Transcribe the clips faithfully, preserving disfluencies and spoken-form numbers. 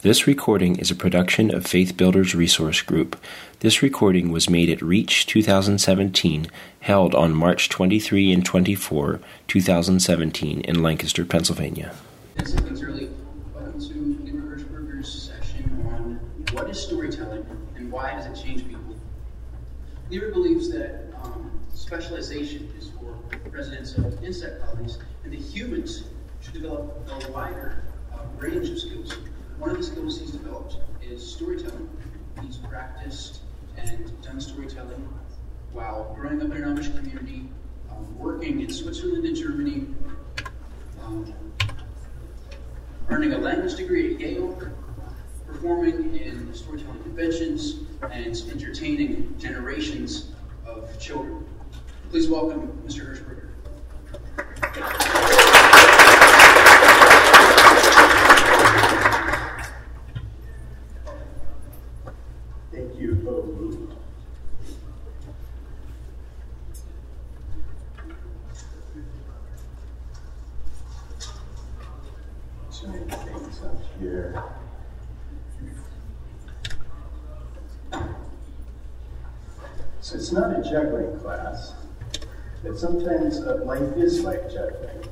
This recording is a production of Faith Builders Resource Group. This recording was made at Reach twenty seventeen, held on March twenty-third and twenty-fourth, twenty seventeen in Lancaster, Pennsylvania. Nancy Early, welcome to Nick Hirschberger's session on what is storytelling and why does it change people. Lever believes that um, specialization is for residents of insect colonies, and that humans should develop a wider uh, range of skills. One of the skills he's developed is storytelling. He's practiced and done storytelling while growing up in an Amish community, um, working in Switzerland and Germany, um, earning a language degree at Yale, performing in storytelling conventions, and entertaining generations of children. Please welcome Mister Hirschberger. Thank you, Bobby. So many things up here. So it's not a juggling class, but sometimes uh, life is like juggling.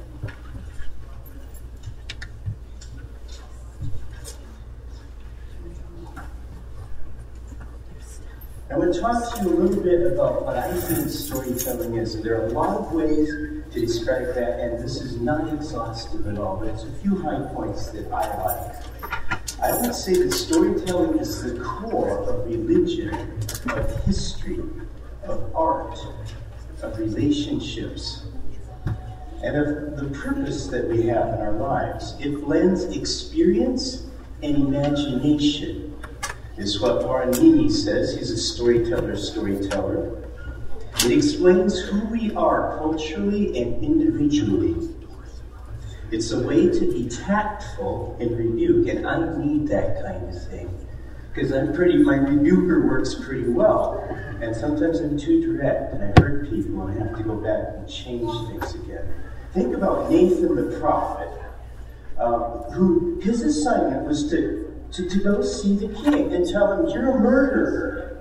I want to talk to you a little bit about what I think storytelling is. And there are a lot of ways to describe that, and this is not exhaustive at all, but it's a few high points that I like. I would say that storytelling is the core of religion, of history, of art, of relationships, and of the purpose that we have in our lives. It blends experience and imagination. Is what Warren Meany says. He's a storyteller, storyteller. It explains who we are culturally and individually. It's a way to be tactful in rebuke, and I need that kind of thing. Because I'm pretty, my rebuker works pretty well. And sometimes I'm too direct, and I hurt people, and I have to go back and change things again. Think about Nathan the prophet, um, who, his assignment was to To, to go see the king and tell him, you're a murderer.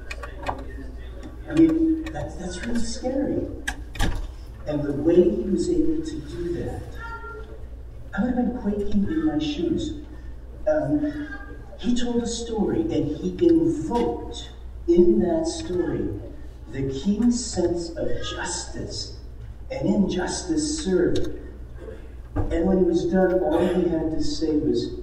I mean, that's, that's really scary. And the way he was able to do that, I would have been quaking in my shoes. Um, he told a story, and he invoked in that story the king's sense of justice and injustice served. And when he was done, all he had to say was,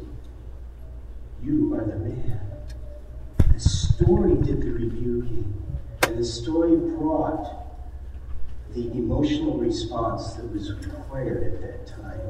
you are the man. The story did the rebuking, and the story brought the emotional response that was required at that time.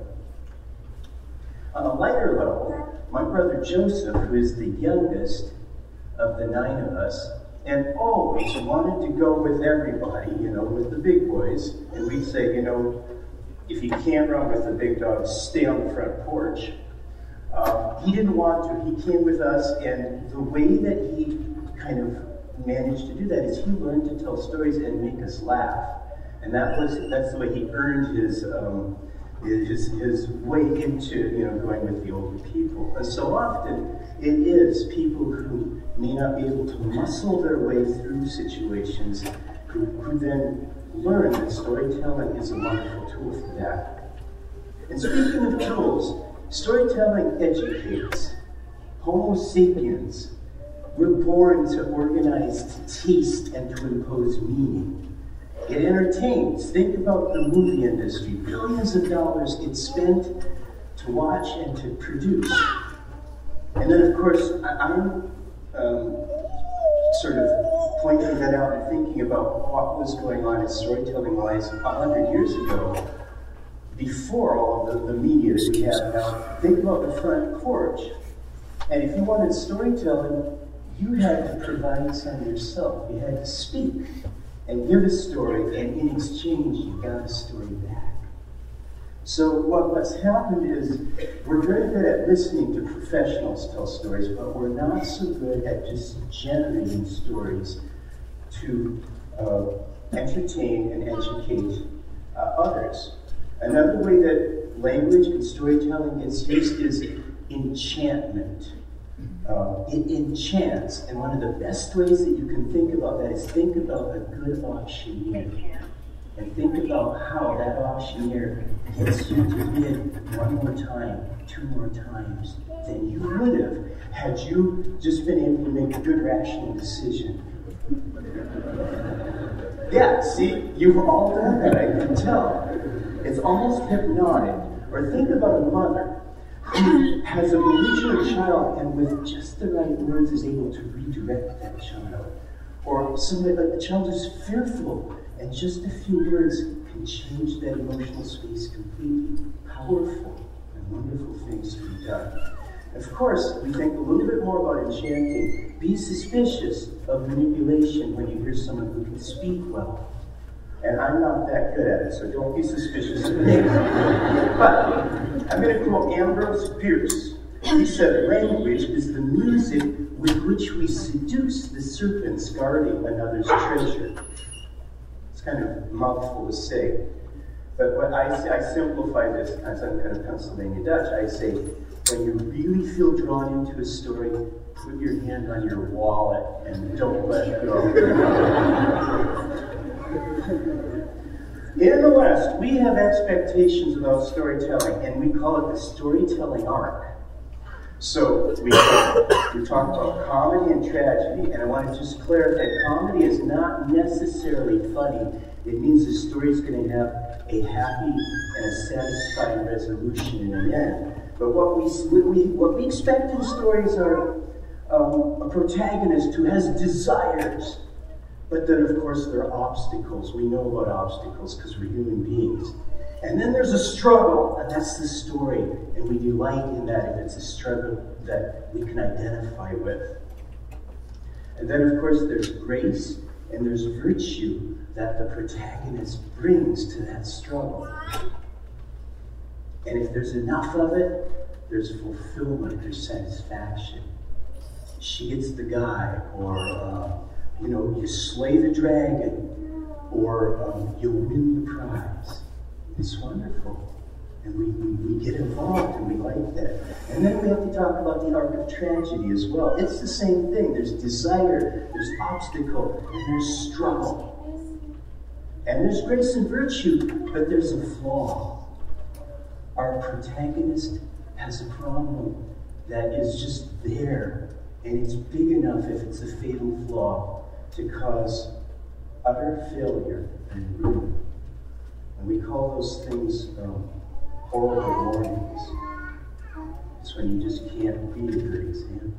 On a lighter level, my brother Joseph, who is the youngest of the nine of us, and always wanted to go with everybody, you know, with the big boys, and we'd say, you know, if you can't run with the big dogs, stay on the front porch. Uh, he didn't want to. He came with us, and the way that he kind of managed to do that is he learned to tell stories and make us laugh, and that was that's the way he earned his um, his his way into you know going with the older people. And so often it is people who may not be able to muscle their way through situations who, who then learn that storytelling is a wonderful tool for that. And speaking of tools, storytelling educates. Homo sapiens, we're born to organize, to taste, and to impose meaning. It entertains. Think about the movie industry. Billions of dollars get spent to watch and to produce. And then, of course, I'm um, sort of pointing that out and thinking about what was going on in storytelling-wise a hundred years ago, before all of the, the media that we have now. Think about the front porch. And if you wanted storytelling, you had to provide some yourself. You had to speak and give a story, and in exchange, you got a story back. So what, what's happened is we're very good at listening to professionals tell stories, but we're not so good at just generating stories to uh, entertain and educate uh, others. Another way that language and storytelling gets used is enchantment. uh, it enchants. And one of the best ways that you can think about that is think about a good auctioneer. And think about how that auctioneer gets you to bid one more time, two more times than you would have had you just been able to make a good rational decision. Yeah, see, you've all done that, I can tell. It's almost hypnotic. Or think about a mother who has a belligerent child and with just the right words is able to redirect that child. Or somebody, a child is fearful and just a few words can change that emotional space completely. Powerful and wonderful things to be done. Of course, we think a little bit more about enchanting. Be suspicious of manipulation when you hear someone who can speak well. And I'm not that good at it, so don't be suspicious of me. But I'm going to quote Ambrose Bierce. He said, language is the music with which we seduce the serpents guarding another's treasure. It's kind of a mouthful to say. But what I, I simplify this, as I'm kind of Pennsylvania Dutch, I say, when you really feel drawn into a story, put your hand on your wallet and don't let it go. In the West, we have expectations about storytelling, and we call it the storytelling arc. So we talk, we talk about comedy and tragedy, and I want to just clarify, comedy is not necessarily funny. It means the story is going to have a happy and a satisfying resolution in the end. But what we, what we, what we expect in stories are um, a protagonist who has desires, but then of course there are obstacles. We know about obstacles because we're human beings. And then there's a struggle, and that's the story. And we delight in that if it's a struggle that we can identify with. And then of course there's grace and there's virtue that the protagonist brings to that struggle. And if there's enough of it, there's fulfillment, there's satisfaction. She gets the guy, or, uh, you know, you slay the dragon, or um, you win the prize. It's wonderful. And we, we, we get involved, and we like that. And then we have to talk about the arc of tragedy as well. It's the same thing. There's desire, there's obstacle, and there's struggle. And there's grace and virtue, but there's a flaw. Our protagonist has a problem that is just there, and it's big enough, if it's a fatal flaw, to cause utter failure and ruin. And we call those things um, horrible warnings. It's when you just can't be a good example.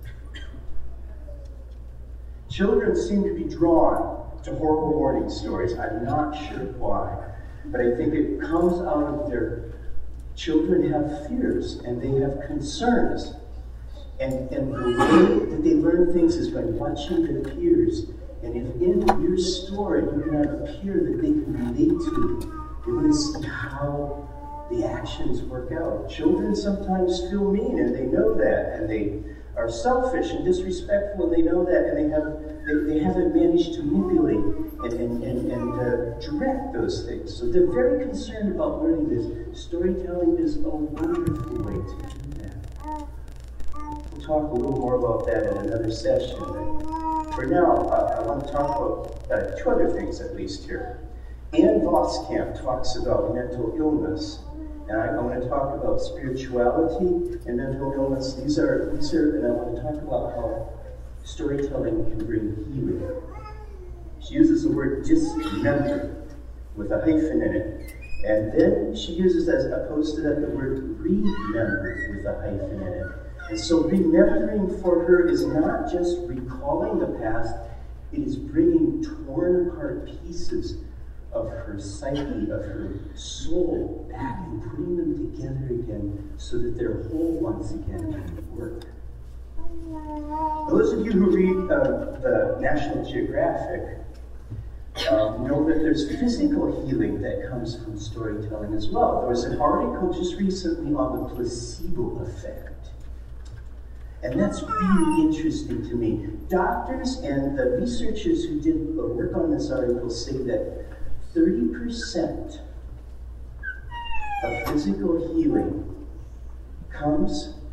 Children seem to be drawn to horrible warning stories. I'm not sure why, but I think it comes out of their children have fears and they have concerns. And, and the way that they learn things is by watching their peers. And if in your story you can have a peer that they can relate to, you're going to see how the actions work out. Children sometimes feel mean, and they know that, and they are selfish and disrespectful, and they know that, and they have they, they haven't managed to manipulate and, and, and, and uh, direct those things. So they're very concerned about learning this. Storytelling is a wonderful way to do that. We'll talk a little more about that in another session. But for now, uh, I want to talk about uh, two other things at least here. Anne Voskamp talks about mental illness. And I, I want to talk about spirituality and mental illness. These are, these are, and I want to talk about how storytelling can bring healing. She uses the word dismember with a hyphen in it. And then she uses, as opposed to that, the word remember with a hyphen in it. And so remembering for her is not just recalling the past, it is bringing torn apart pieces of her psyche, of her soul, back and putting them together again so that they're whole once again and work. Those of you who read uh, the National Geographic um, know that there's physical healing that comes from storytelling as well. There was an article just recently on the placebo effect. And that's really interesting to me. Doctors and the researchers who did work on this article say that thirty percent of physical healing comes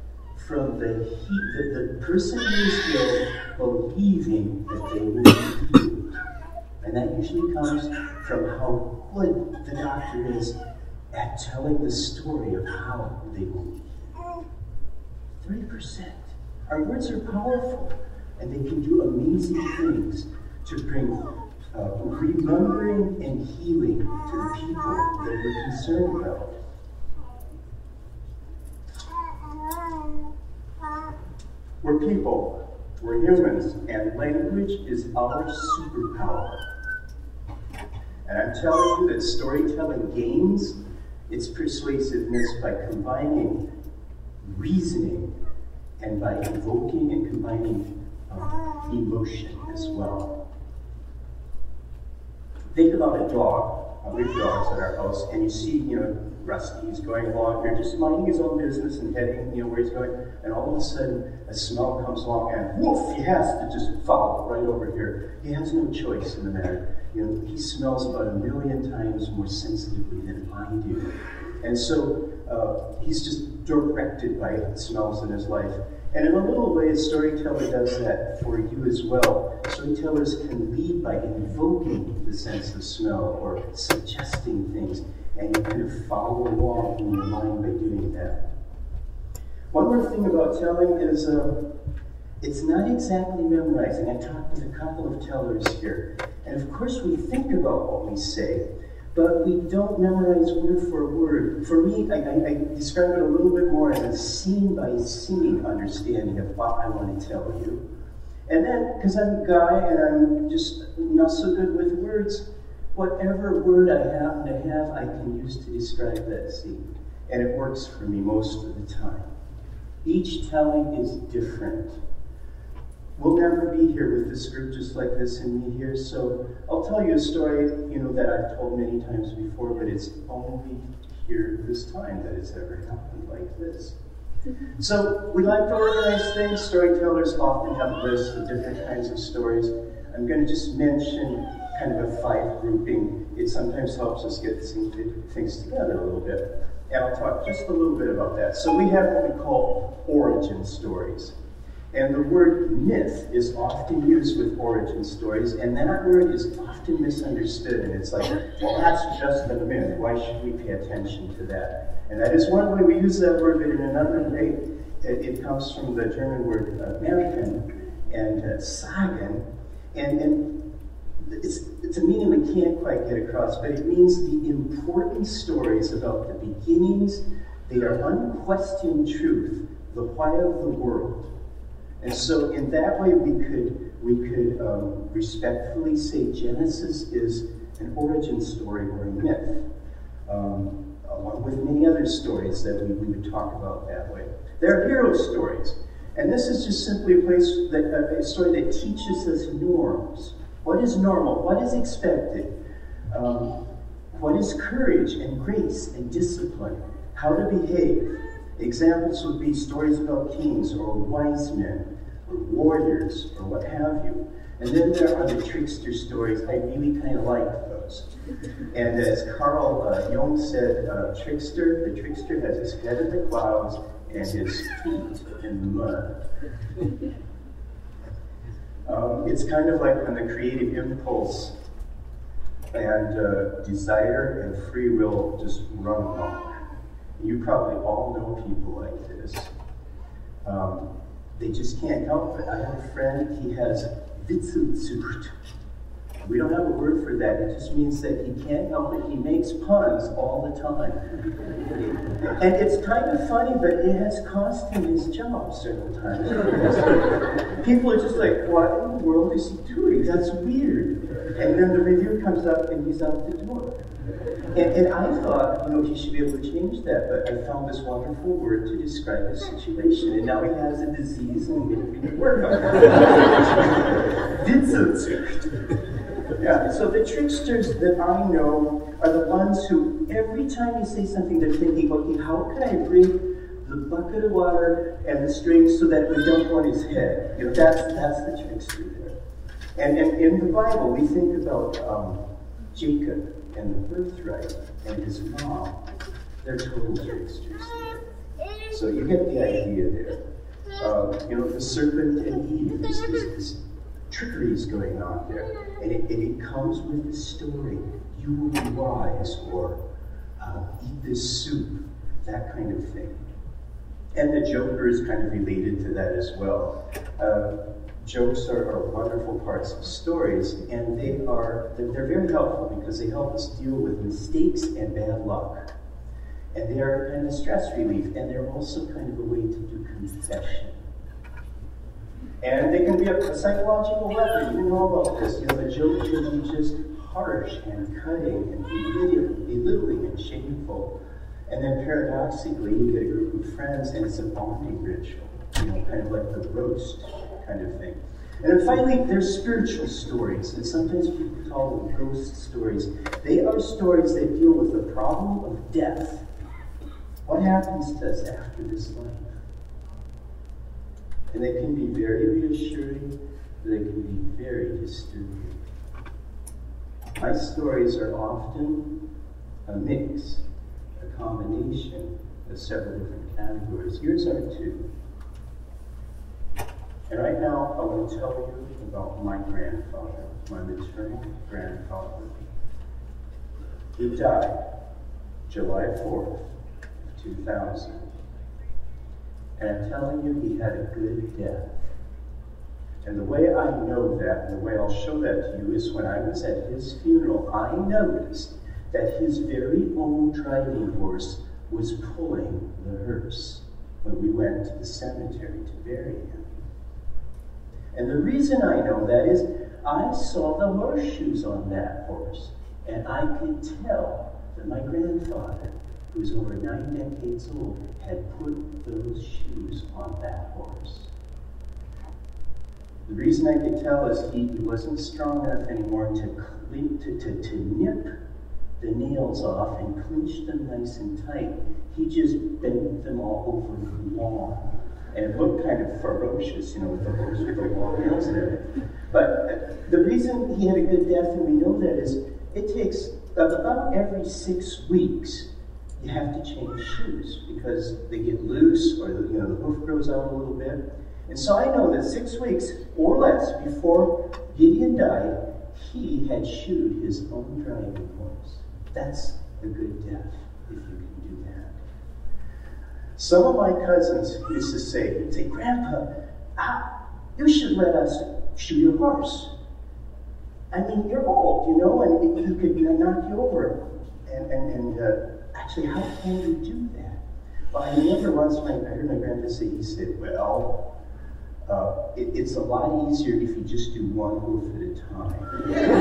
from the, he, the, the person who is ill believing that they will be healed. And that usually comes from how good the doctor is at telling the story of how they will be healed. thirty percent. Our words are powerful, and they can do amazing things to bring uh, remembering and healing to the people that we're concerned about. We're people, we're humans, and language is our superpower. And I'm telling you that storytelling gains its persuasiveness by combining reasoning and by evoking and combining um, emotion as well. Think about a dog. Uh, we have dogs at our house, and you see, you know, Rusty, he's going along here, just minding his own business and heading, you know, where he's going, and all of a sudden, a smell comes along, and woof, he has to just follow right over here. He has no choice in the matter. You know, he smells about a million times more sensitively than I do. And so, uh, he's just directed by smells in his life. And in a little way, a storyteller does that for you as well. Storytellers can lead by invoking the sense of smell or suggesting things, and you kind of follow along in your mind by doing that. One more thing about telling is uh, it's not exactly memorizing. I talked with a couple of tellers here, and of course we think about what we say, but we don't memorize word for word. For me, I, I, I describe it a little bit more as a scene-by-scene understanding of what I want to tell you. And then, because I'm a guy and I'm just not so good with words, whatever word I happen to have, I can use to describe that scene. And it works for me most of the time. Each telling is different. We'll never be here with this group just like this and me here, so I'll tell you a story, you know, that I've told many times before, but it's only here this time that it's ever happened like this. So we like to organize things. Storytellers often have lists of different kinds of stories. I'm going to just mention kind of a five grouping. It sometimes helps us get things together a little bit. And I'll talk just a little bit about that. So we have what we call origin stories. And the word myth is often used with origin stories, and that word is often misunderstood. And it's like, well, that's just a myth. Why should we pay attention to that? And that is one way we use that word, but in another way, it, it comes from the German word uh, Märchen and uh, Sagen. And, and it's, it's a meaning we can't quite get across, but it means the important stories about the beginnings. They are unquestioned truth, the why of the world. And so in that way we could we could um, respectfully say Genesis is an origin story or a myth, um, along with many other stories that we, we would talk about that way. There are hero stories, and this is just simply a place that uh, a story that teaches us norms. What is normal? What is expected? Um, what is courage and grace and discipline? How to behave? Examples would be stories about kings or wise men or warriors or what have you. And then there are the trickster stories. I really kind of like those. And as Carl uh, Jung said, uh, trickster, the trickster has his head in the clouds and his feet in the mud. um, it's kind of like when the creative impulse and uh, desire and free will just run amok. You probably all know people like this. Um, they just can't help it. I have a friend, he has Witzelsucht. We don't have a word for that. It just means that he can't help it. He makes puns all the time. And it's kind of funny, but it has cost him his job several times. People are just like, what in the world is he doing? That's weird. And then the review comes up and he's out the door. And, and I thought, you know, he should be able to change that, but I found this wonderful word to describe his situation, and now he has a disease and we can work on it. Witzelsucht. Yeah, so the tricksters that I know are the ones who, every time you say something, they're thinking, okay, how can I bring the bucket of water and the strings so that we dump on his head? You know, that's that's the trickster there. And, and in the Bible, we think about um, Jacob and the birthright and his mom. They're total tricksters there. So you get the idea there. about, you know, the serpent and Eve. This, this, this trickery is going on there. And it, and it comes with the story. You will be wise, or uh, eat this soup, that kind of thing. And the Joker is kind of related to that as well. Uh, jokes are, are wonderful parts of stories, and they are, they're, they're very helpful because they help us deal with mistakes and bad luck. And they are kind of stress relief, and they're also kind of a way to do confession. And they can be a, a psychological weapon. You know about this. You know, the joke can be just harsh and cutting and belittling, belittling and shameful. And then paradoxically, you get a group of friends, and it's a bonding ritual. You know, kind of like the roast kind of thing. And then finally, there's spiritual stories, and sometimes people call them ghost stories. They are stories that deal with the problem of death. What happens to us after this life? And they can be very reassuring, but they can be very disturbing. My stories are often a mix, a combination of several different categories. Yours are too. And right now, I want to tell you about my grandfather, my maternal grandfather. He died July fourth, two thousand. And I'm telling you, he had a good death. And the way I know that, and the way I'll show that to you, is when I was at his funeral, I noticed that his very own driving horse was pulling the hearse when we went to the cemetery to bury him. And the reason I know that is I saw the horseshoes on that horse, and I could tell that my grandfather, who was over nine decades old, had put those shoes on that horse. The reason I could tell is he, he wasn't strong enough anymore to, clean, to, to, to nip the nails off and clinch them nice and tight. He just bent them all over the lawn. And it looked kind of ferocious, you know, with the horse with the long nails there. But uh, the reason he had a good death, and we know that, is it takes about every six weeks you have to change shoes because they get loose, or the, you know, the hoof grows out a little bit. And so I know that six weeks or less before Gideon died, he had shoed his own driving horse. That's a good death, if you can do that. Some of my cousins used to say, they'd say, Grandpa, ah, you should let us shoe your horse. I mean, you're old, you know, and he could knock you over. And, and, and uh, actually, how can you do that? Well, I remember once my, I heard my grandpa say, he said, well, uh, it, it's a lot easier if you just do one hoof at a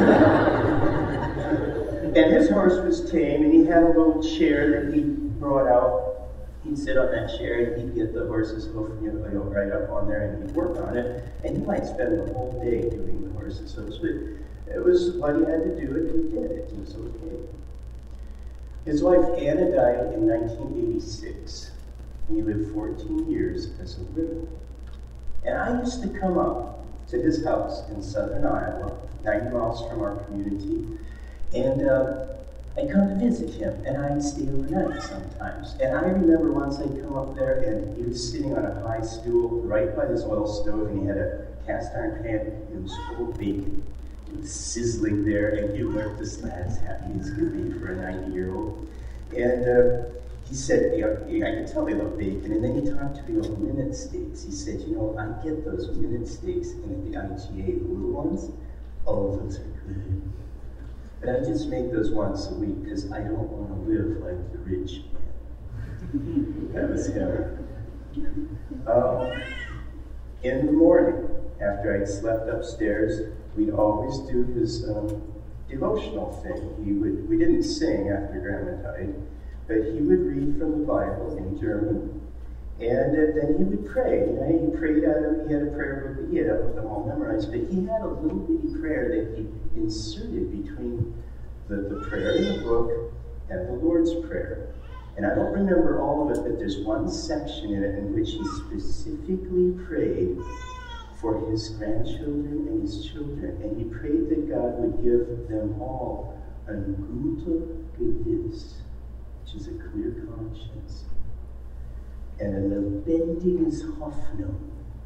time. And his horse was tame, and he had a little chair that he brought out. He'd sit on that chair, and he'd get the horse's hoof, you know, right up on there, and he'd work on it. And he might spend the whole day doing the horse's hoofs, but it was what he had to do, and he did it. It was okay. His wife Anna died in nineteen eighty-six, and he lived fourteen years as a widow. And I used to come up to his house in southern Iowa, ninety miles from our community, and uh, I'd come to visit him, and I'd stay overnight sometimes. And I remember once I'd come up there, and he was sitting on a high stool right by this oil stove, and he had a cast iron pan, and it was full of bacon. It was sizzling there, and he looked as as happy as could be for a ninety-year-old. And uh, he said, you know, I could tell they love bacon. And then he talked to me about minute steaks. He said, you know, I get those minute steaks in the I G A, the little ones. Oh, those are good. But I just make those once a week because I don't want to live like the rich man. That was him. Um, in the morning, after I'd slept upstairs, we'd always do his um, devotional thing. He would, we didn't sing after Grandma died, but he would read from the Bible in German, and uh, then he would pray. You know, he prayed out of, he had a prayer book that he had them all memorized, but he had a little bitty prayer that he inserted between the, the prayer in the book and the Lord's Prayer. And I don't remember all of it, but there's one section in it in which he specifically prayed for his grandchildren and his children. And he prayed that God would give them all ein guter Gewiss, which is a clear conscience, and a lebendiges Hoffnung,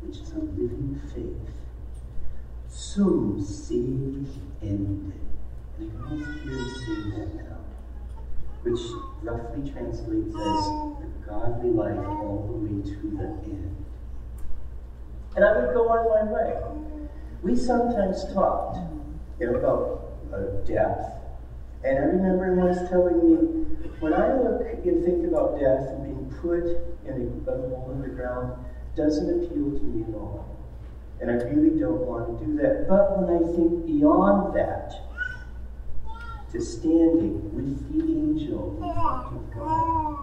which is a living faith. Sum sive ende. And you can almost hear him saying that now, which roughly translates as the godly life all the way to the end. And I would go on my way. We sometimes talked, you know, about uh, death. And I remember him once telling me, when I look and think about death and being put in a, a hole in the ground, doesn't appeal to me at all. And I really don't want to do that. But when I think beyond that, to standing with the angel in front of God,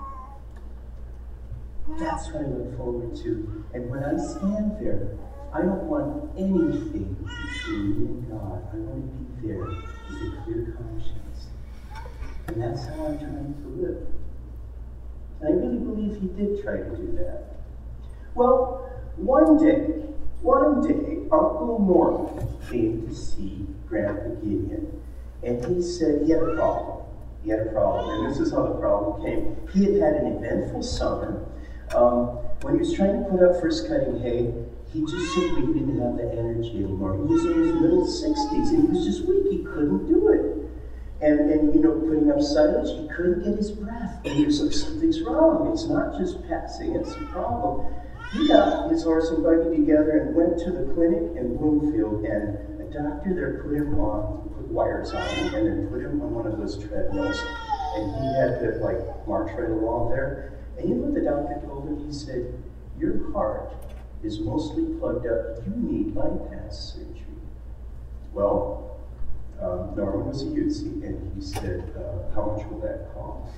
that's what I look forward to. And when I stand there, I don't want anything between me and God. I want to be there with a clear conscience. And that's how I'm trying to live. And I really believe he did try to do that. Well, one day, one day, Uncle Norman came to see Grandpa Gideon. And he said he had a problem. He had a problem. And this is how the problem came. He had had an eventful summer. Um, when he was trying to put up first cutting hay, he just simply didn't have the energy anymore. He was in his middle sixties, and he was just weak. He couldn't do it. And, and you know, putting up silage, he couldn't get his breath. And he was like, something's wrong. It's not just passing, it's a problem. He got his horse and buggy together and went to the clinic in Bloomfield, and a doctor there put him on, put wires on him, and then put him on one of those treadmills. And he had to, like, march right along there. And you know what the doctor told him? He said, your heart is mostly plugged up. You need bypass surgery. Well, um, Norman was a U C, and he said, uh, how much will that cost?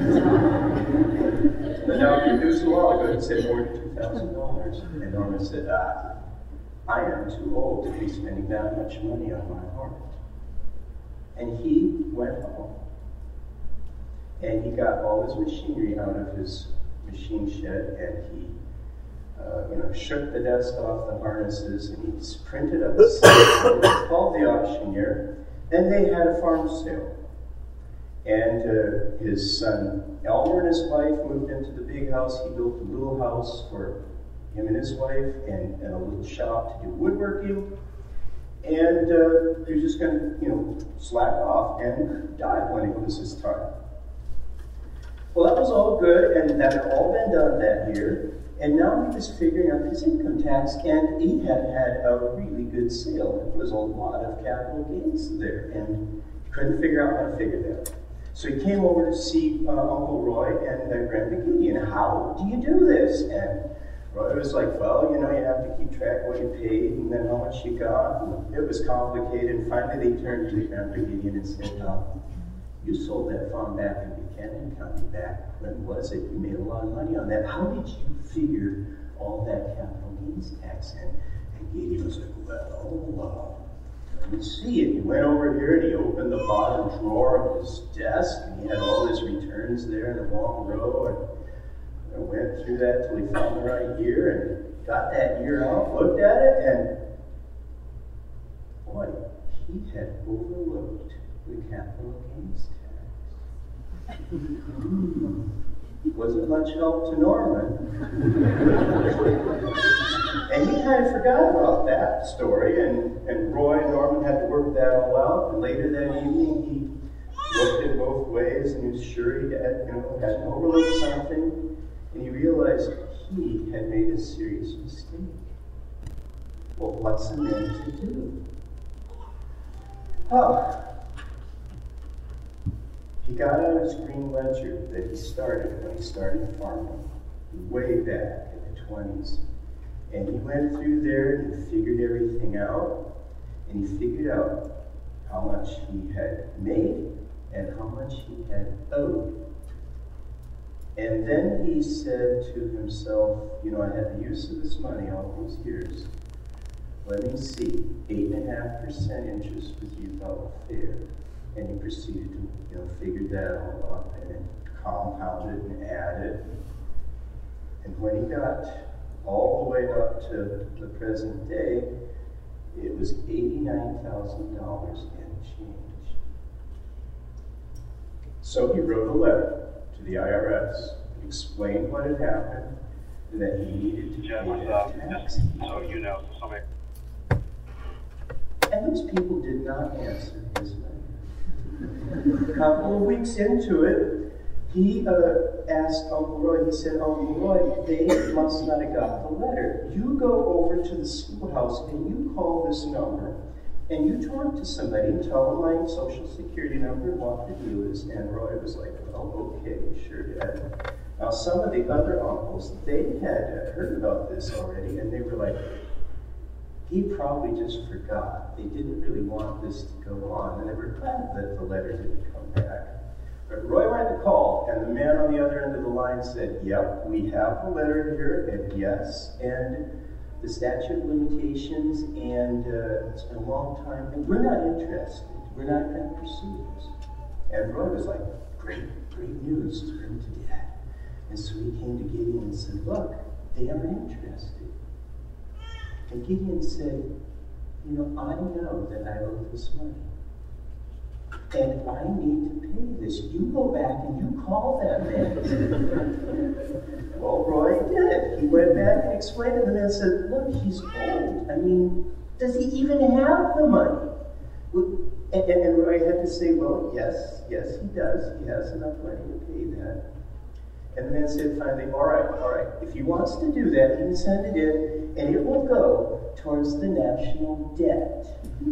The doctor, it was a while ago, he said forty-two thousand dollars. And Norman said, ah, I am too old to be spending that much money on my heart. And he went home. And he got all his machinery out of his machine shed, and he uh, you know, shook the dust off the harnesses, and he printed up a sale, called the auctioneer, and they had a farm sale. And uh, his son Elmer and his wife moved into the big house. He built a little house for him and his wife, and, and a little shop to do woodworking. And uh, he was just going to, you know, slack off and die when it was his time. Well, that was all good, and that had all been done that year. And now he was figuring out his income tax, and he had had a really good sale. There was a lot of capital gains there, and he couldn't figure out how to figure that. So he came over to see uh, Uncle Roy and uh, Grandpa Gideon. How do you do this? And Roy was like, well, you know, you have to keep track of what you paid and then how much you got. And it was complicated. And finally they turned to Grandpa Gideon and said, uh, you sold that farm back in Buchanan County back. When was it? You made a lot of money on that. How did you figure all that capital gains tax in? And Gideon was like, well, uh, let me see it. He went over here and he opened the bottom drawer of his desk, and he had all his returns there in a long row, and I went through that till he found the right year and got that year out, looked at it, and boy, he had overlooked the capital gains tax. Mm. Wasn't much help to Norman. And he kind of forgot about that story, and, and Roy and Norman had to work that all out. And later that evening, he looked at both ways, and he was sure he had, you know, hadn't overlooked something, and he realized he had made a serious mistake. Well, what's a man to do? Oh. He got out his green ledger that he started when he started farming, way back in the twenties. And he went through there and figured everything out. And he figured out how much he had made and how much he had owed. And then he said to himself, you know, I had the use of this money all those years. Let me see, eight and a half percent interest was you thought fair. And he proceeded to, you know, figure that all up and then compound it and add it. And when he got all the way up to the present day, it was eighty-nine thousand dollars and change. So he wrote a letter to the I R S, explained what had happened, that he needed to Yeah, pay myself, that tax. just so you know, somebody. And those people did not answer his letter. A couple of weeks into it, he uh, asked Uncle Roy, he said, Uncle Roy, they must not have got the letter. You go over to the schoolhouse and you call this number and you talk to somebody and tell them my social security number and what the deal is. And Roy was like, well, okay, sure, Dad. Now, some of the other uncles, they had heard about this already, and they were like, he probably just forgot. They didn't really want this to go on, and they were glad that the letter didn't come back. But Roy went to call, and the man on the other end of the line said, yep, we have the letter here, and yes, and the statute of limitations, and uh, it's been a long time, and we're not interested. We're not going to pursue this. And Roy was like, great, great news to bring to Dad. And so he came to Gideon and said, look, they are interested. And Gideon said, you know, I know that I owe this money. And I need to pay this. You go back and you call that man. Well, Roy did. He went back and explained it, and the man said, look, he's old. I mean, does he even have the money? And, and, and Roy had to say, well, yes, yes, he does. He has enough money to pay that. And the man said finally, all right, all right, if he wants to do that, he can send it in, and it will go towards the national debt.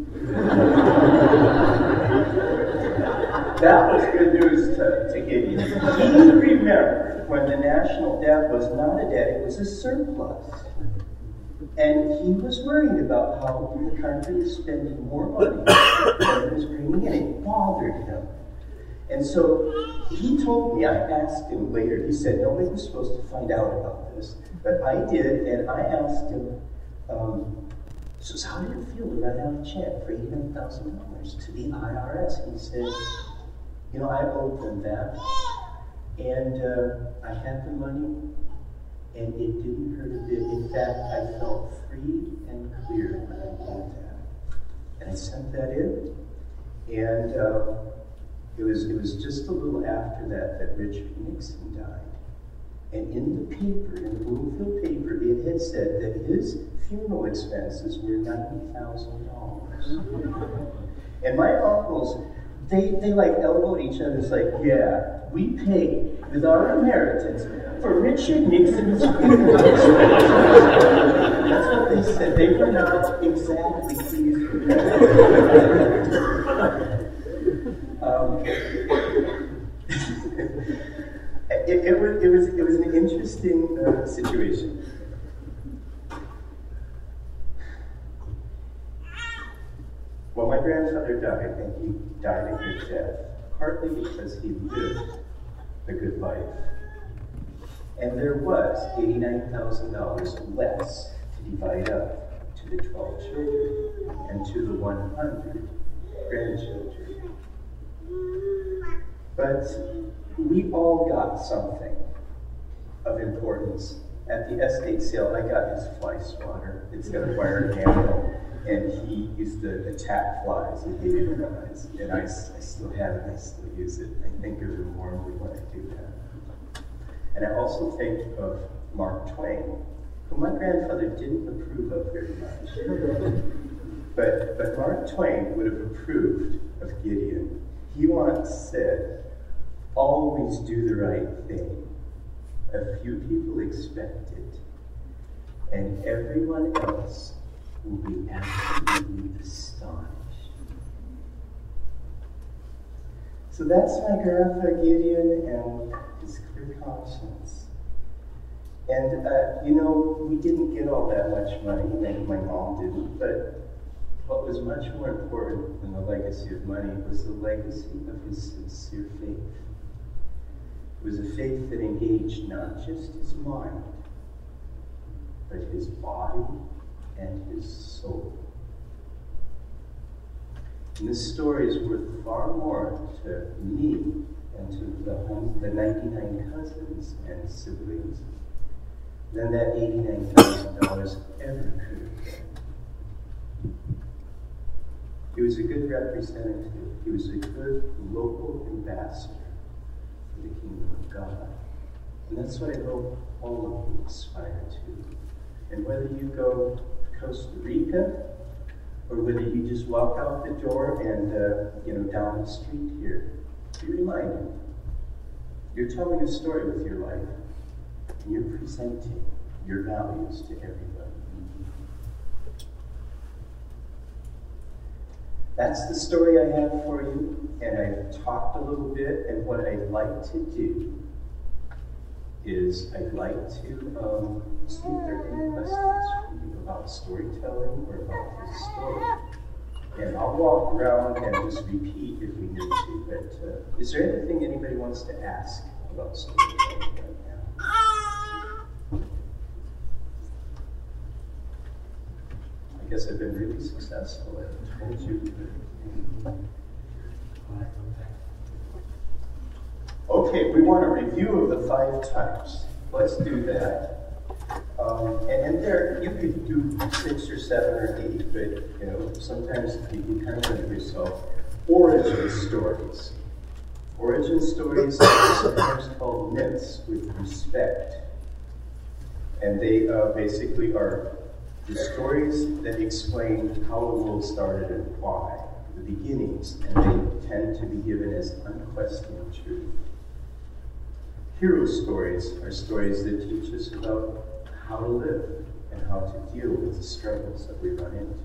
That was good news to, to Gideon. He remembered when the national debt was not a debt, it was a surplus. And he was worried about how the country is spending more money than it was bringing in. It bothered him. And so he told me, I asked him later, he said, nobody was supposed to find out about this. But I did, and I asked him, um, so how did it feel to write out a check for eighty-nine thousand dollars to the I R S? He said, you know, I owed them that, and uh, I had the money, and it didn't hurt a bit. In fact, I felt free and clear when I did that. And I sent that in, and uh, It was, it was just a little after that that Richard Nixon died. And in the paper, in the Bloomfield paper, it had said that his funeral expenses were ninety thousand dollars. And my uncles, they, they like elbowed each other. It's like, yeah, we paid with our inheritance for Richard Nixon's funeral expenses. That's what they said. They were not exactly pleased with that. Um, it, it, was, it, was, it was an interesting uh, situation. Well, my grandfather died, and he died a good death, partly because he lived a good life. And there was eighty-nine thousand dollars less to divide up to the twelve children and to the one hundred grandchildren. But we all got something of importance. At the estate sale, I got his fly swatter. It's got a wire handle, and he used to attack flies and hated flies. And I, I still have it, I still use it. I think of him warmly when I do that. And I also think of Mark Twain, who my grandfather didn't approve of very much. but, but Mark Twain would have approved of Gideon. He once said, always do the right thing. A few people expect it, and everyone else will be absolutely astonished. So that's my grandfather Gideon and his clear conscience. And, uh, you know, we didn't get all that much money, maybe my mom didn't, but what was much more important than the legacy of money was the legacy of his sincere faith. It was a faith that engaged not just his mind, but his body and his soul. And this story is worth far more to me and to the, home, the ninety-nine cousins and siblings than that eighty-nine thousand dollars ever could have been. He was a good representative. He was a good local ambassador for the kingdom of God. And that's what I hope all of you aspire to. And whether you go to Costa Rica, or whether you just walk out the door and, uh, you know, down the street here, be reminded, you're telling a story with your life, and you're presenting your values to everybody. That's the story I have for you, and I've talked a little bit, and what I'd like to do is I'd like to um, see if there are any questions for you about storytelling or about this story. And I'll walk around and just repeat if we need to, but uh, is there anything anybody wants to ask about storytelling right now? I guess I've been really successful at told you. Okay, we want a review of the five types. Let's do that. Um, and in there, you could do six or seven or eight, but you know, sometimes you can kind of limit yourself. Origin stories. Origin stories are sometimes called myths with respect. And they uh, basically are the stories that explain how the world started and why, the beginnings, and they tend to be given as unquestioned truth. Hero stories are stories that teach us about how to live and how to deal with the struggles that we run into.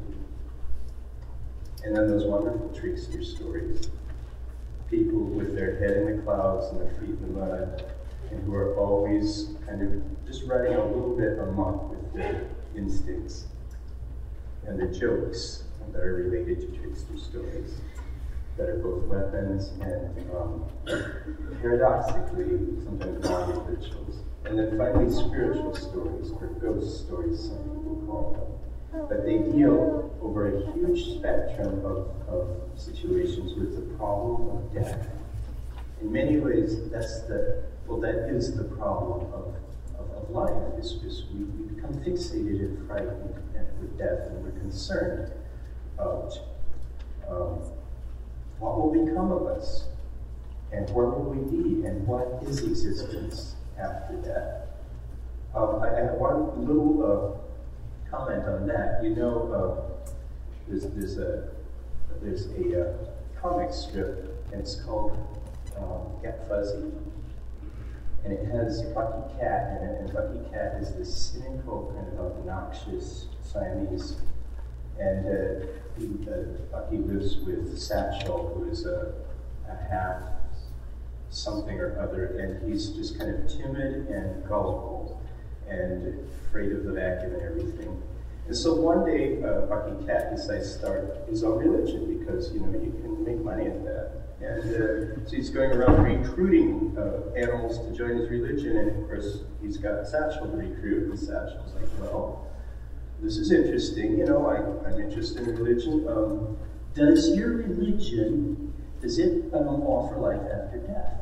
And then those wonderful trickster stories. People with their head in the clouds and their feet in the mud, and who are always kind of just running a little bit amok with their instincts. And the jokes that are related to trickster stories that are both weapons and um, paradoxically sometimes body rituals. And then finally spiritual stories, or ghost stories some people call them. But they deal over a huge spectrum of, of situations with the problem of death. In many ways, that's the, well, that is the problem of, of, of life, is, is we, we become fixated and frightened with death, and we're concerned about um, what will become of us, and where will we be, and what is existence after death. Um, I, I have one little uh, comment on that. You know, uh, there's, there's a there's a uh, comic strip, and it's called um, Get Fuzzy, and it has Bucky Cat in it, and Bucky Cat is this cynical, kind of obnoxious Siamese, and uh, he, uh, Bucky lives with Satchel, who is a, a half something or other, and he's just kind of timid and gullible and afraid of the vacuum and everything. And so one day, uh, Bucky Cat decides to start his own religion because, you know, you can make money at that. And uh, so he's going around recruiting uh, animals to join his religion, and of course, he's got Satchel to recruit, and Satchel's like, well, this is interesting, you know, I, I'm interested in religion. Um, does your religion, does it um, offer life after death?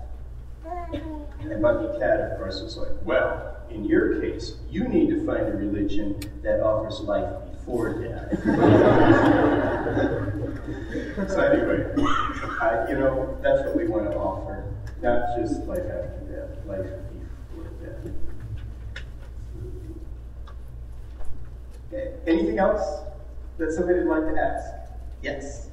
And Bucky Cat, of course, is like, well, in your case, you need to find a religion that offers life before death. So anyway, I, you know, that's what we want to offer, not just life after death, life before death. Okay. Anything else that somebody would like to ask? Yes?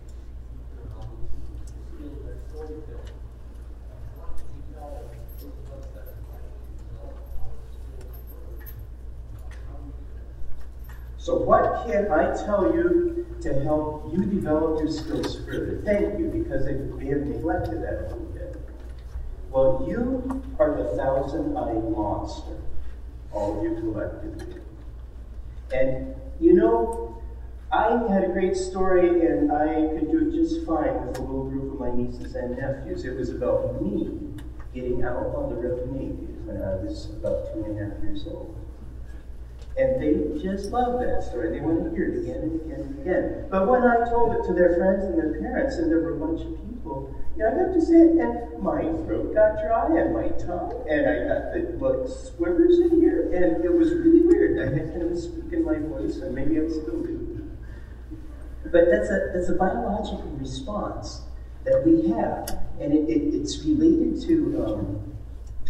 So what can I tell you to help you develop your skills further? Thank you, because I may have neglected that a little bit. Well, you are the thousand-eyed monster, all of you collectively. And, you know, I had a great story, and I could do it just fine with a little group of my nieces and nephews. It was about me getting out on the road naked when I was about two and a half years old. And they just loved that story. They want to hear it again and again and again. But when I told it to their friends and their parents, and there were a bunch of people, you know, I got to say it, and my throat got dry, and my tongue, and I got the like, squivers in here, and it was really weird. I had kind of a squeak in my voice, and maybe I still do. But that's a that's a biological response that we have, and it, it, it's related to um,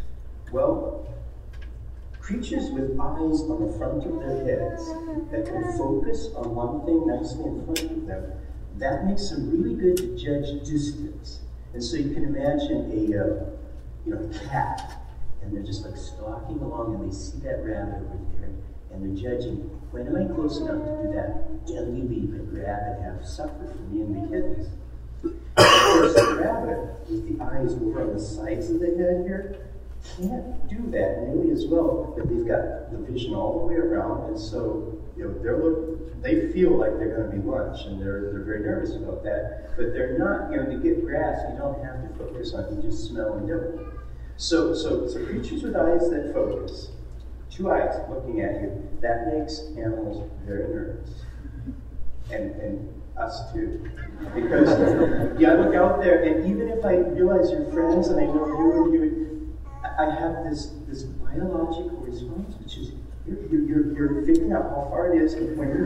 Well, creatures with eyes on the front of their heads that can focus on one thing nicely in front of them, that makes them really good to judge distance. And so you can imagine a, uh, you know, a cat, and they're just like stalking along, and they see that rabbit over there, and they're judging, when am I close enough to do that deadly leap and grab and have supper for me and the kittens? And of course, the rabbit, with the eyes over on the sides of the head here, can't do that nearly as well, but they've got the vision all the way around, and so you know they're look, they feel like they're going to be lunch, and they're they're very nervous about that. But they're not. You know, to get grass, you don't have to focus on. You just smell and do it. So so so creatures with eyes that focus, two eyes looking at you, that makes animals very nervous, and and us too, because yeah, I look out there, and even if I realize you're friends and I know you and you. I have this, this biological response, which is you're, you're, you're figuring out how far it is when you're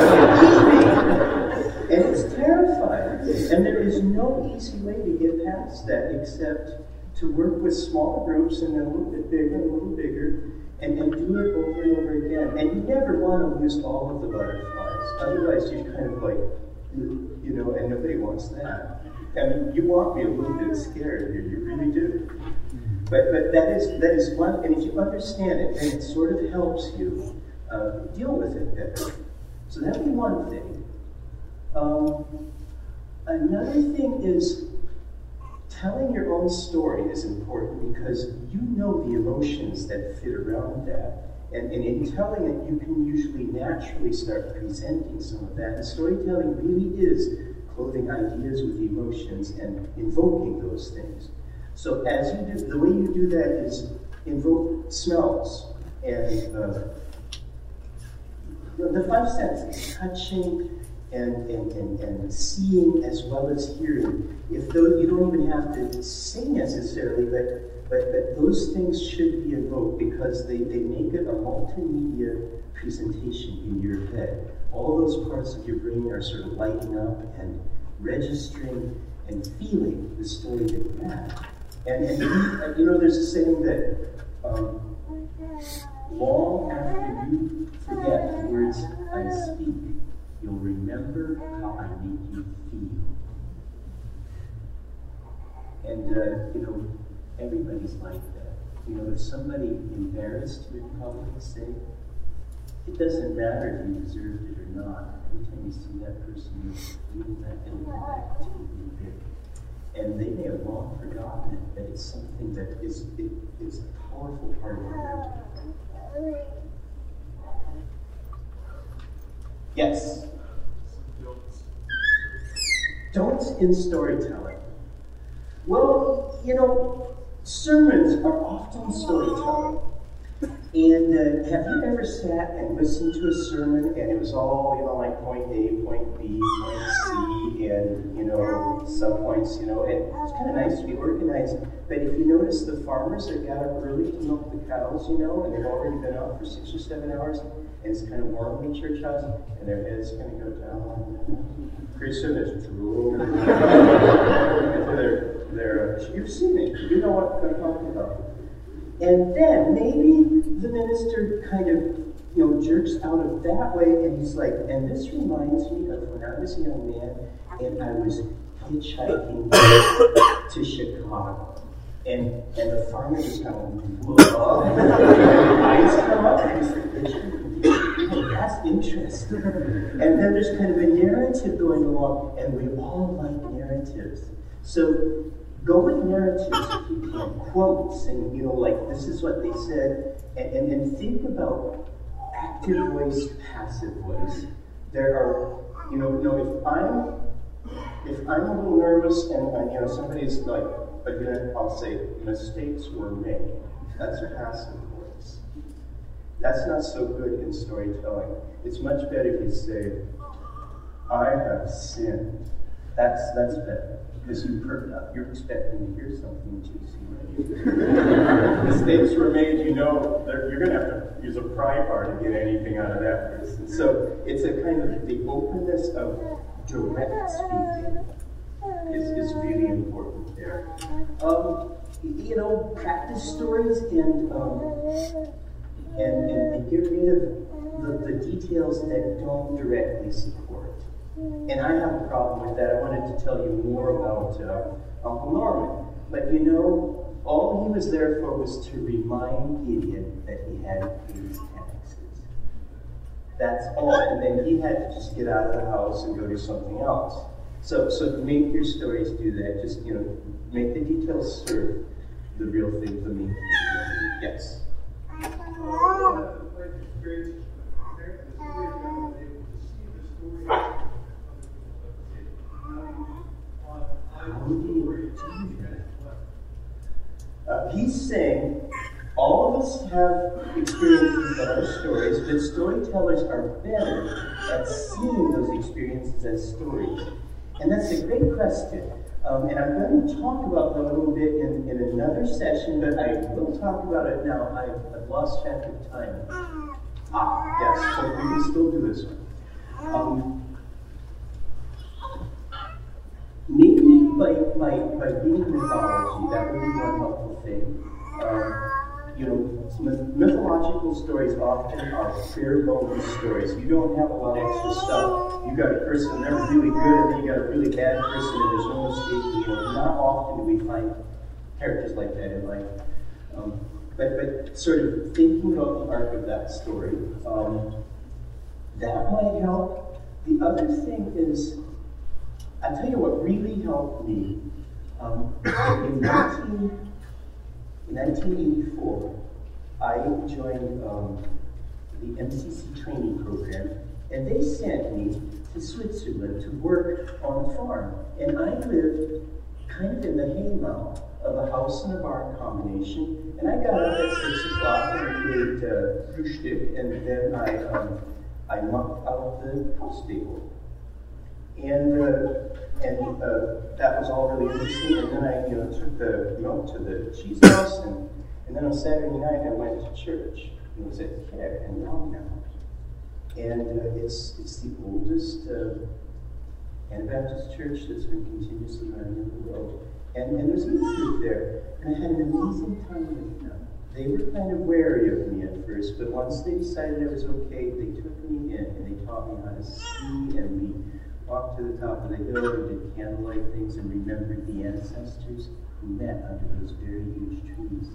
and it's terrifying. And there is no easy way to get past that except to work with small groups and then a little bit bigger and a little bigger and, and do it over and over again. And you never want to lose all of the butterflies. Otherwise, you're kind of like, you know, and nobody wants that. I mean, you want me a little bit scared here, you really do. But, but that is that is one, and if you understand it, then it sort of helps you uh, deal with it better. So that would be one thing. Um, another thing is telling your own story is important because you know the emotions that fit around that. And, and in telling it, you can usually naturally start presenting some of that. And storytelling really is clothing ideas with emotions and invoking those things. So as you do, the way you do that is invoke smells and uh, the five senses, touching and, and, and, and seeing as well as hearing. If though you don't even have to sing necessarily, but, but, but those things should be invoked because they, they make it a multimedia presentation in your head. All those parts of your brain are sort of lighting up and registering and feeling the story that you have. And, and you, you know, there's a saying that um, long after you forget the words I speak, you'll remember how I make you feel. And, uh, you know, everybody's like that. You know, if somebody embarrassed you in public, say, it doesn't matter if you deserved it or not. Every time you see that person, you feel that impact to be big. And they may have long forgotten it, but it's something that is it, it's a powerful part of our mental. Yes? Don'ts in storytelling. Well, you know, sermons are often storytelling. And uh, have you ever sat and listened to a sermon and it was all, you know, like point A, point B, point C, and, you know, subpoints, you know, and it's kind of nice to be organized. But if you notice the farmers that got up early to milk the cows, you know, and they've already been out for six or seven hours, and it's kind of warm in the church house, and their heads kind of go down. Pretty soon it's drool. they're, they're, uh, you've seen it. You know what I'm talking about. And then maybe the minister kind of, you know, jerks out of that way, and he's like, and this reminds me of when I was a young man, and I was hitchhiking to Chicago. And and the farmer just kind of, whoa, eyes come up, and he's like, oh, that's interesting. And then there's kind of a narrative going along, and we all like narratives. So go with narratives if you can, quotes, and, you know, like, this is what they said, and, and, and think about active voice, passive voice. There are, you know, you know, if I'm, if I'm a little nervous and, and you know, somebody's like, again, I'll say, mistakes were made. That's a passive voice. That's not so good in storytelling. It's much better if you say, I have sinned. That's, that's better. Because you perked up. You're expecting to hear something juicy, right? Mistakes were made, you know, you're going to have to use a pry bar to get anything out of that person. So it's a kind of, the openness of direct speaking is, is really important there. Um, you know, practice stories and um, and, and, and get rid of the, the details that don't directly support. And I have a problem with that. I wanted to tell you more about uh, Uncle Norman. But you know, all he was there for was to remind Gideon that he had to pay his taxes. That's all. And then he had to just get out of the house and go do something else. So, so make your stories do that. Just, you know, make the details serve the real thing, the main thing. Yes. Uh, he's saying all of us have experiences that are stories, but storytellers are better at seeing those experiences as stories. And that's a great question. Um, and I'm going to talk about that a little bit in, in another session, but I will talk about it now. I've, I've lost track of time. Ah, yes, so we can still do this one. Um, maybe by, by, by reading mythology, that would be one helpful thing. Um, you know, myth- mythological stories often are bare bones stories. You don't have a lot of extra stuff. You got a person, they're really good, and then you got a really bad person, and there's no mistake. You know, not often do we find characters like that in life. Um, but, but sort of thinking about the arc of that story, um, that might help. The other thing is, I'll tell you what really helped me. Um, in nineteen eighty-four, I joined um, the M C C training program, and they sent me to Switzerland to work on a farm. And I lived kind of in the haymow of a house and a barn combination. And I got up at six o'clock and I ate uh, Frühstück, and then I um, I mucked out the house stable. And uh, and uh, that was all really interesting. And then I, you know, took the milk to the cheese house, and, and then on Saturday night I went to church. It was at Care in Longmount, and uh, it's it's the oldest uh, Anabaptist church that's been continuously running in the world. And and there's a group there, and I had an amazing time with them. They were kind of wary of me at first, but once they decided it was okay, they took me in and they taught me how to ski, and we walked to the top of the hill and did candlelight things and remembered the ancestors who met under those very huge trees.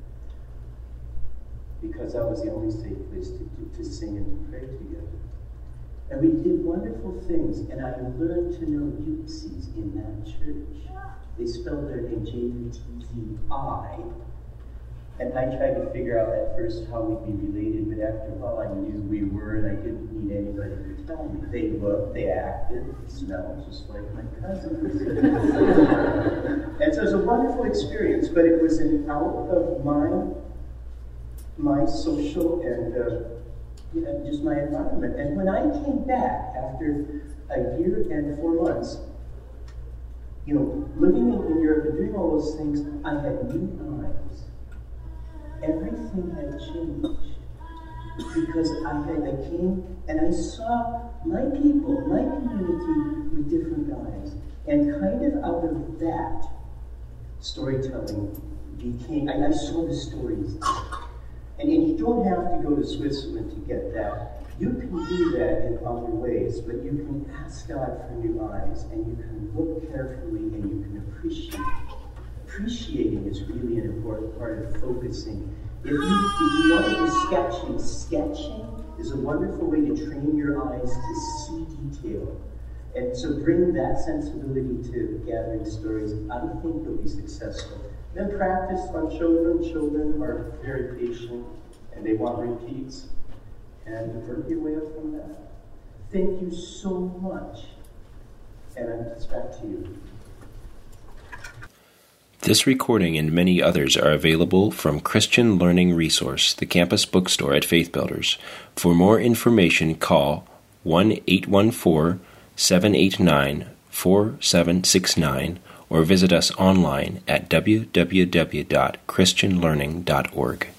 Because that was the only safe place to, to, to sing and to pray together. And we did wonderful things, and I learned to know Utsis in that church. They spelled their name J U T Z I, and I tried to figure out at first how we'd be related, but after a while I knew we were, and I didn't need anybody to tell me. They looked, they acted, they smelled just like my cousins. And so it was a wonderful experience, but it was an out of my, my social and uh, you know, just my environment. And when I came back after a year and four months, you know, living in, in Europe and doing all those things, I had new eyes. Everything had changed because I had I came and I saw my people, my community with different eyes, and kind of out of that, storytelling became. And I saw the stories, and, and you don't have to go to Switzerland to get that. You can do that in other ways, but you can ask God for new eyes, and you can look carefully, and you can appreciate. Appreciating is really an important part of focusing. If you, if you want to do sketching, sketching is a wonderful way to train your eyes to see detail. And so bring that sensibility to gathering stories. I think you'll be successful. Then practice on children. Children are very patient and they want repeats. And work your way up from that. Thank you so much. And it's back to you. This recording and many others are available from Christian Learning Resource, the campus bookstore at Faith Builders. For more information, call one eight one four, seven eight nine, four seven six nine or visit us online at w w w dot christian learning dot org.